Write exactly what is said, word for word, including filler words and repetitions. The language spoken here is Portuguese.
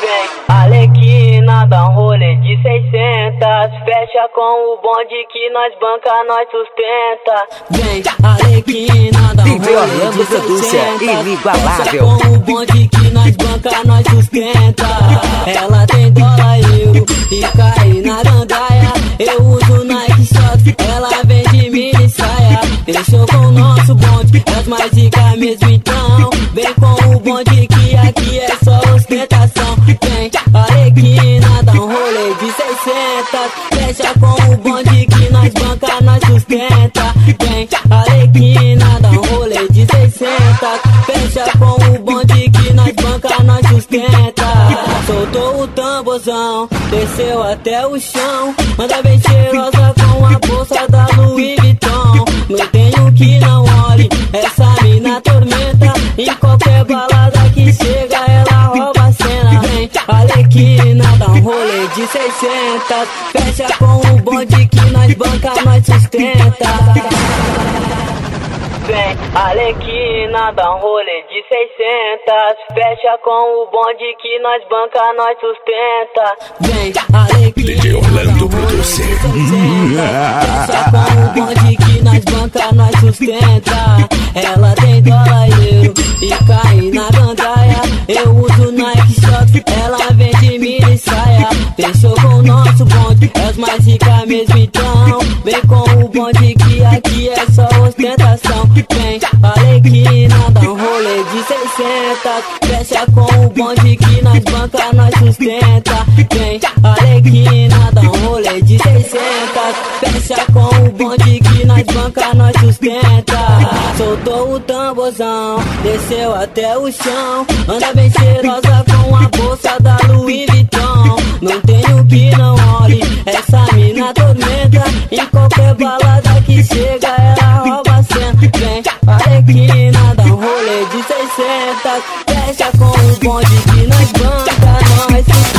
Vem, Alequina, dá um rolê de seiscentas. Fecha com o bonde que nós banca, nós sustenta. Vem, Alequina, dá um rolê de seiscentas. Inigualável. Fecha com o bonde que nós banca, nós sustenta. Ela tem dólar, euro e cai na gandaia. Eu uso Nike Shot, ela vem de mini saia. Fechou com o nosso bonde, é as mais ricas mesmo então. Vem com o bonde que aqui é só ostentação. Vem, Alequina, dá um rolê de seiscentas. Fecha com o bonde que nós banca, nós sustenta. Vem, Alequina, dá um rolê de seiscentas. Fecha com o bonde que nós banca, nós sustenta. Soltou o tamborzão, desceu até o chão. Manda bem cheirosa com a bolsa da Louis Vuitton. Não tenho que não olhe, essa mina tormenta. Em qualquer balada que chega ela rouba a cena. Vem, Alequina, dá um rolê de seiscentas. Fecha com o bonde que nós banca, nós sustenta. Vem, Alequina, dá um rolê de seiscentas. Fecha com o bonde que nós banca, nós sustenta. Vem, Alequina, D J Orlando Producer. fecha com o bonde que nós banca, nós sustenta. Ela tem dólar, euro e cai na gandaia. Eu uso Nike Shot, ela vem de mini saia. Fechou com o nosso bonde, é os mais ricas mesmo então. Vem com o bonde que aqui é só ostentação. Vem, Alequina, dá um rolê de seiscentas. Fecha com o bonde que nós banca, nós sustenta. Vem, Alequina, dá um rolê de seiscentas. Fecha com o bonde que nós banca, nós sustenta. Soltou o tamborzão, desceu até o chão. Anda bem cheirosa com a bolsa da Louis Vuitton. Não tenho que não olhe, essa mina tormenta. Em qualquer balada que chega ela rouba a cena. Vem, Alequina, dá um rolê de seiscentas. Fecha com o bonde que nós banca, nós sustenta.